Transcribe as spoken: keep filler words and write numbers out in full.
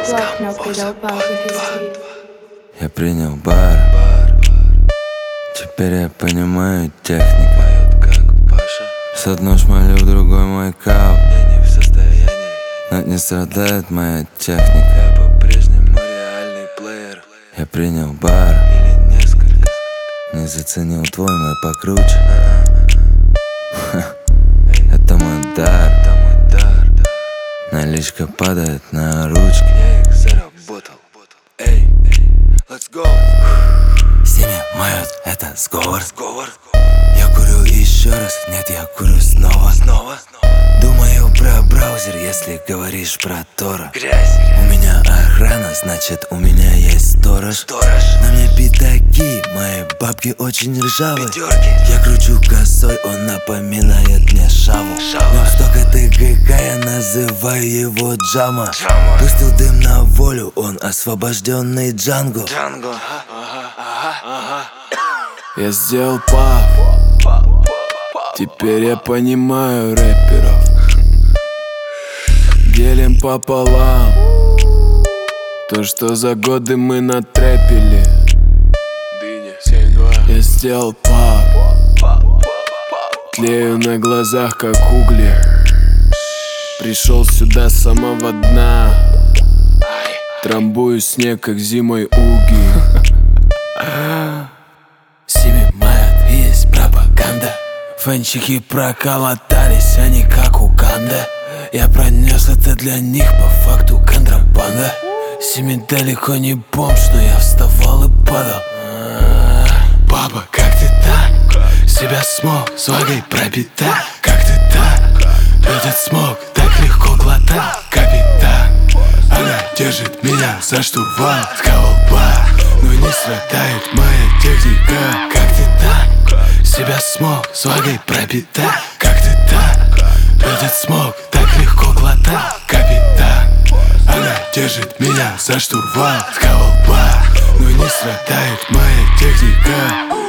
Я принял бар, теперь я понимаю технику. С одной шмалю, в другой мой кап. Я не в состоянии, но не страдает моя техника. Я по-прежнему реальный плеер. Я принял бар, или несколько. Не заценил твой мой покруче. Это мой дар. Наличка падает на ручки. Я их заработал. Эй, let's go. Снимают, это сговор. Сговор. Я курю еще раз, нет, я курю снова. Снова. Думаю про браузер, если говоришь про Тора. Грязь. У меня охрана, значит у меня есть сторож. Сторож. На мне пятаки, мои бабки очень ржавые. Пятерки. Я кручу косой, он напоминает мне шаву. Шава. Столько ты ГК, я называю его Джама. Джама. Пустил дым на волю, он освобожденный Джанго. Джанго. Ага, ага, ага. Я сделал пап, теперь я понимаю рэперов. Делим пополам то, что за годы мы натрэпили. Я сделал пап, тлею на глазах, как угли. Пришел сюда с самого дна, трамбую снег, как зимой уги. Снимают, есть пропаганда. Фэнчики проколотались, они как Уганда. Я пронес это для них по факту контрабанда. Семи далеко не бомж, но я вставал и падал. Папа, как ты так? Себя смог, свагой пропита. Как ты так? Этот смог так легко глотать. Капитан, она держит меня за штурвал. Скалба, но не страдает моя техника. Как ты так? Себя смог, свагой пропита. Как ты так? Этот смог так легко глотать. Капитан, она держит меня за штурвал. Скалба, но не страдает моя техника.